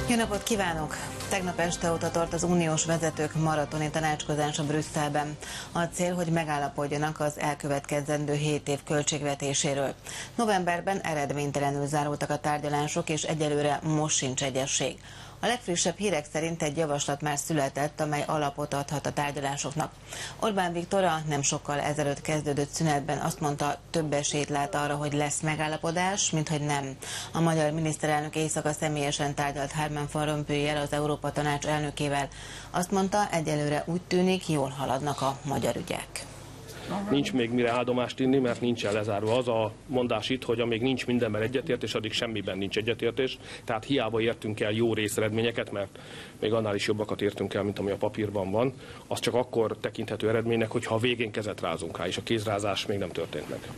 Jó napot kívánok! Tegnap este óta tart az uniós vezetők maratoni tanácskozása Brüsszelben. A cél, hogy megállapodjanak az elkövetkezendő 7 év költségvetéséről. Novemberben eredménytelenül zárultak a tárgyalások, és egyelőre most sincs egyesség. A legfrissebb hírek szerint egy javaslat már született, amely alapot adhat a tárgyalásoknak. Orbán Viktor a nem sokkal ezelőtt kezdődött szünetben azt mondta, több esélyt lát arra, hogy lesz megállapodás, mint hogy nem. A magyar miniszterelnök éjszaka személyesen tárgyalt Herman Van Rompuy-jel, az Európa Tanács elnökével. Azt mondta, egyelőre úgy tűnik, jól haladnak a magyar ügyek. Nincs még mire áldomást inni, mert nincsen lezárva. Az a mondás itt, hogy amíg nincs mindenben egyetértés, addig semmiben nincs egyetértés. Tehát hiába értünk el jó részeredményeket, mert még annál is jobbakat értünk el, mint ami a papírban van. Az csak akkor tekinthető eredménynek, hogyha a végén kezet rázunk rá, és a kézrázás még nem történt meg.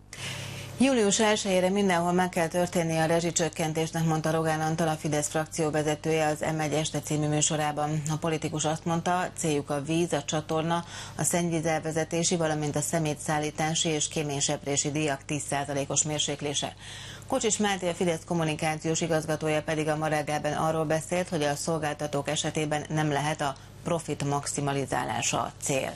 Július 1-ére mindenhol meg kell történnie a rezsicsökkentésnek, mondta Rogán Antal, a Fidesz frakcióvezetője az M1 este című műsorában. A politikus azt mondta, céljuk a víz, a csatorna, a szennyvízelvezetési, valamint a szemétszállítási és kéményseprési díjak 10%-os mérséklése. Kocsis Máté, a Fidesz kommunikációs igazgatója pedig a Ma reggelben arról beszélt, hogy a szolgáltatók esetében nem lehet a profit maximalizálása a cél.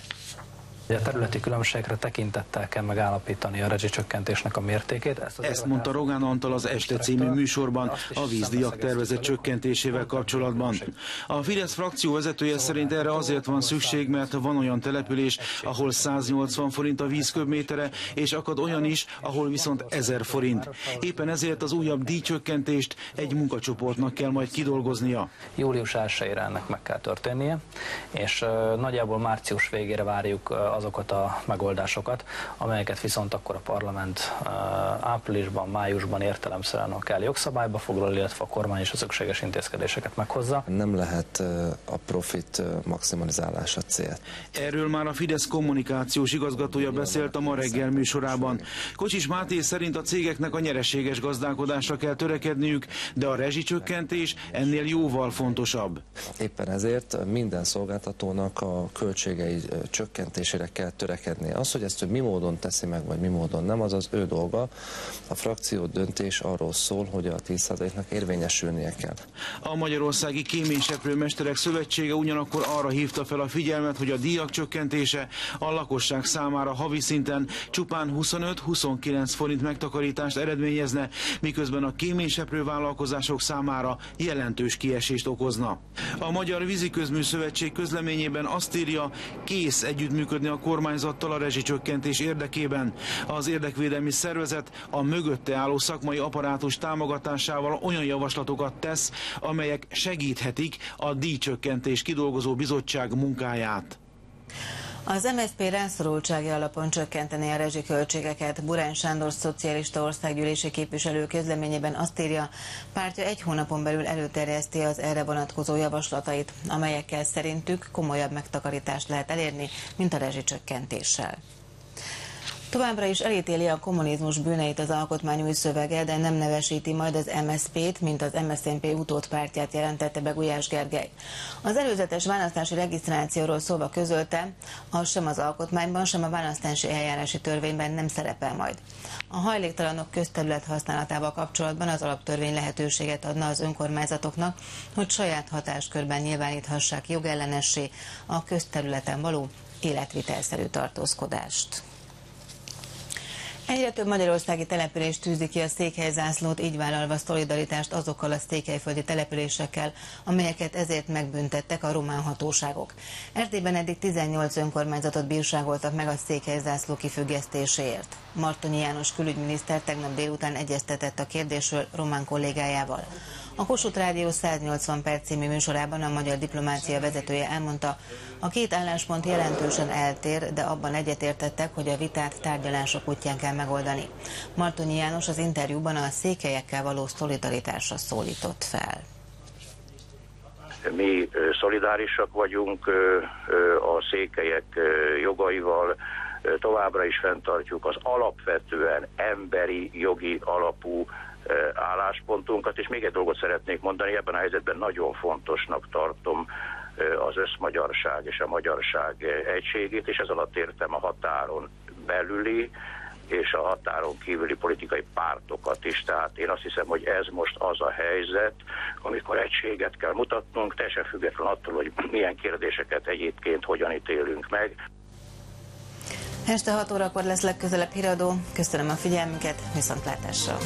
A területi különbségekre tekintettel kell megállapítani a rezsicsökkentésnek a mértékét. Ezt mondta Rogán Antal az Este című műsorban a vízdíjak tervezett csökkentésével kapcsolatban. A Fidesz frakció vezetője szerint erre azért van szükség, mert van olyan település, ahol 180 forint a vízköbmétere, és akad olyan is, ahol viszont 1000 forint. Éppen ezért az újabb díjcsökkentést egy munkacsoportnak kell majd kidolgoznia. Július 1-ére ennek meg kell történnie, és nagyjából március végére várjuk azokat a megoldásokat, amelyeket viszont akkor a parlament áprilisban, májusban értelemszerűen kell jogszabályba foglal, illetve a kormány is a szükséges intézkedéseket meghozza. Nem lehet a profit maximalizálása cél. Erről már a Fidesz kommunikációs igazgatója beszélt a Ma reggel műsorában. Kocsis Máté szerint a cégeknek a nyereséges gazdálkodásra kell törekedniük, de a rezsicsökkentés ennél jóval fontosabb. Éppen ezért minden szolgáltatónak a költségei csökkentésére kell törekedni. Az, hogy ezt ő mi módon teszi meg, vagy mi módon nem, az az ő dolga. A frakció döntés arról szól, hogy a 10%-nak érvényesülnie kell. A Magyarországi Kéményseprő Mesterek Szövetsége ugyanakkor arra hívta fel a figyelmet, hogy a díjak csökkentése a lakosság számára havi szinten csupán 25-29 forint megtakarítást eredményezne, miközben a kéményseprő vállalkozások számára jelentős kiesést okozna. A Magyar Víziközmű Szövetség közleményében azt írja, kész együttműködni a kormányzattal a rezsicsökkentés érdekében. Az érdekvédelmi szervezet a mögötte álló szakmai apparátus támogatásával olyan javaslatokat tesz, amelyek segíthetik a díjcsökkentés kidolgozó bizottság munkáját. Az MSZP rászorultsági alapon csökkenteni a rezsiköltségeket. Burány Sándor szocialista országgyűlési képviselő közleményében azt írja, pártja 1 hónapon belül előterjeszti az erre vonatkozó javaslatait, amelyekkel szerintük komolyabb megtakarítást lehet elérni, mint a rezsicsökkentéssel. Továbbra is elítéli a kommunizmus bűneit az alkotmány új szövege, de nem nevesíti majd az MSZP-t, mint az MSZNP utódpártját, jelentette be Gulyás Gergely. Az előzetes választási regisztrációról szólva közölte, az sem az alkotmányban, sem a választási eljárási törvényben nem szerepel majd. A hajléktalanok közterület használatával kapcsolatban az alaptörvény lehetőséget adna az önkormányzatoknak, hogy saját hatáskörben nyilváníthassák jogellenessé a közterületen való életvitelszerű tartózkodást. Egyre több magyarországi település tűzi ki a székhelyzászlót, így vállalva szolidaritást azokkal a székelyföldi településekkel, amelyeket ezért megbüntettek a román hatóságok. Erdélyben eddig 18 önkormányzatot bírságoltak meg a székhelyzászló kifüggesztéséért. Martonyi János külügyminiszter tegnap délután egyeztetett a kérdésről román kollégájával. A Kossuth Rádió 180 perc című műsorában a magyar diplomácia vezetője elmondta, a két álláspont jelentősen eltér, de abban egyetértettek, hogy a vitát tárgyalások útján kell megoldani. Martonyi János az interjúban a székelyekkel való szolidaritásra szólított fel. Mi szolidárisak vagyunk a székelyek jogaival, továbbra is fenntartjuk az alapvetően emberi, jogi alapú álláspontunkat, és még egy dolgot szeretnék mondani, ebben a helyzetben nagyon fontosnak tartom az összmagyarság és a magyarság egységét, és ez alatt értem a határon belüli és a határon kívüli politikai pártokat is. Tehát én azt hiszem, hogy ez most az a helyzet, amikor egységet kell mutatnunk, teljesen független attól, hogy milyen kérdéseket egyébként hogyan ítélünk meg. Este 6 órakor lesz legközelebb híradó. Köszönöm a figyelmüket, viszontlátásra!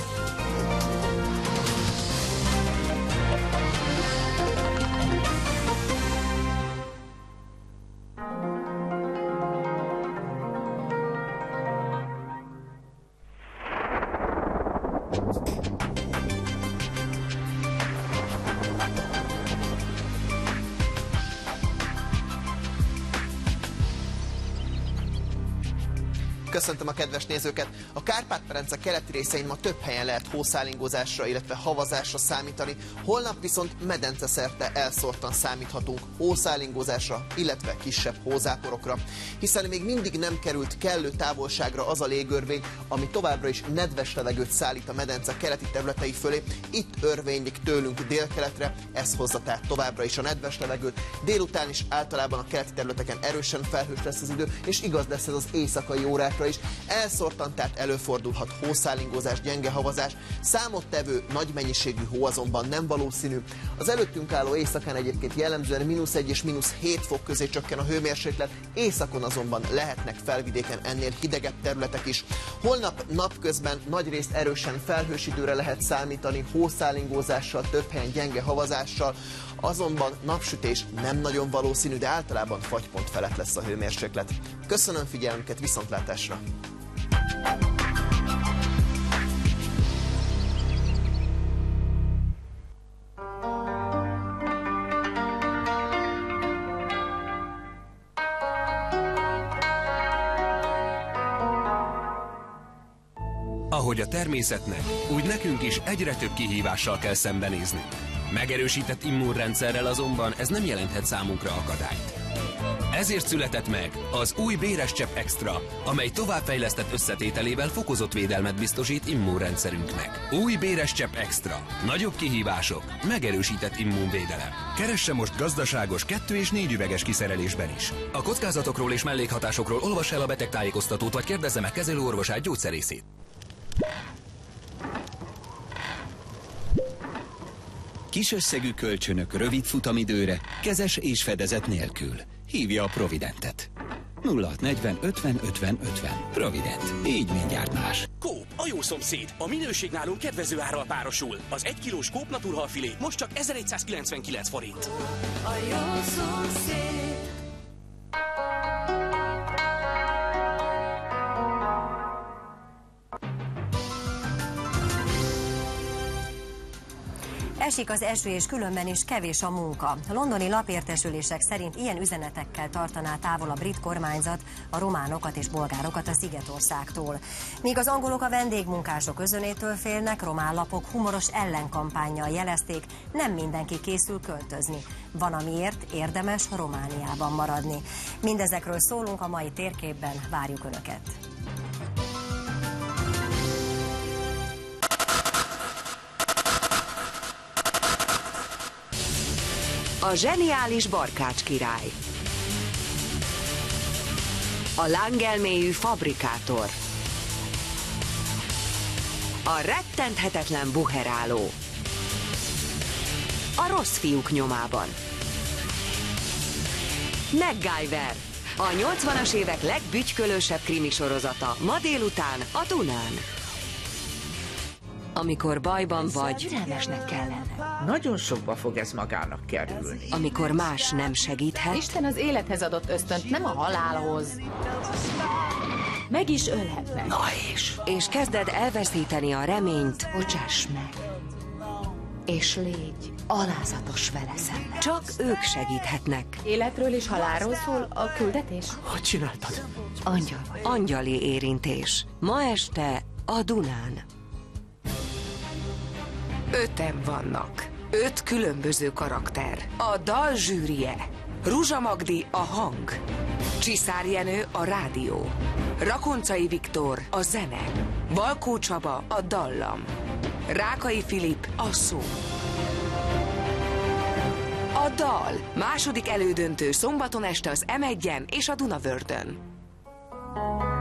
Köszöntöm a kedves nézőket! A Kárpát-medence keleti részein ma több helyen lehet hószálingózásra, illetve havazásra számítani, holnap viszont medenceszerte elszórtan számíthatunk hószálingózásra, illetve kisebb hózáporokra. Hiszen még mindig nem került kellő távolságra az a légörvény, ami továbbra is nedves levegőt szállít a medence keleti területei fölé. Itt örvénylik tőlünk délkeletre, ez hozza tehát továbbra is a nedves levegőt. Délután is általában a keleti területeken erősen felhős lesz az idő, és igaz lesz ez az éjszakai órákra is. Elszórtan tehát előfordulhat hószálingózás, gyenge havazás, számottevő nagy mennyiségű hó azonban nem valószínű. Az előttünk álló éjszakán egyébként jellemzően -1 és -7 fok közé csökken a hőmérséklet, északon azonban lehetnek felvidéken ennél hidegebb területek is. Holnap napközben nagyrészt erősen felhős időre lehet számítani, hószálingózással, több helyen gyenge havazással, azonban napsütés nem nagyon valószínű, de általában fagypont felett lesz a hőmérséklet. Köszönöm figyelmüket, viszontlátásra! Ahogy a természetnek, úgy nekünk is egyre több kihívással kell szembenéznünk. Megerősített immunrendszerrel azonban ez nem jelenthet számunkra akadályt. Ezért született meg az új Béres Csepp Extra, amely továbbfejlesztett összetételével fokozott védelmet biztosít immunrendszerünknek. Új Béres Csepp Extra. Nagyobb kihívások, megerősített immunvédelem. Keresse most gazdaságos 2 és 4 üveges kiszerelésben is. A kockázatokról és mellékhatásokról olvass el a betegtájékoztatót, vagy kérdezze meg kezelőorvosát, gyógyszerészét. Kis összegű kölcsönök rövid futamidőre, kezes és fedezet nélkül. Hívja a Providentet. 0640 50 50 50. Provident. Így mindjárt más. Coop, a jó szomszéd. A minőség nálunk kedvező árral párosul. Az 1 kilós Coop naturhalfilé most csak 1199 forint. A jó szomszéd. Esik az eső, és különben is kevés a munka. A londoni lapértesülések szerint ilyen üzenetekkel tartaná távol a brit kormányzat a románokat és bolgárokat a Szigetországtól. Míg az angolok a vendégmunkások özönétől félnek, román lapok humoros ellenkampánnyal jelezték, nem mindenki készül költözni. Van, amiért érdemes Romániában maradni. Mindezekről szólunk a mai térképben, várjuk Önöket! A zseniális Barkács király. A lángelméjű fabrikátor. A rettenthetetlen buheráló. A rossz fiúk nyomában. MacGyver. A 80-as évek legbügykölősebb krimisorozata ma délután a Dunán. Amikor bajban vagy, türelmesnek kellene. Nagyon sokba fog ez magának kerülni. Amikor más nem segíthet. Isten az élethez adott ösztönt, nem a halálhoz. Meg is ölhetnek. Na és kezded elveszíteni a reményt. Bocsáss meg. És légy alázatos vele szemben. Csak ők segíthetnek. Életről és halálról szól a küldetés? Hogy csináltad? Angyal vagy. Angyali érintés. Ma este a Dunán. 5-en vannak. 5 különböző karakter. A dal zsűrie. Ruzsa Magdi a hang. Csiszár Jenő a rádió. Rakoncai Viktor a zene. Valkó Csaba a dallam. Rákai Filip a szó. A dal. Második elődöntő szombaton este az M1-en és a Dunavördön.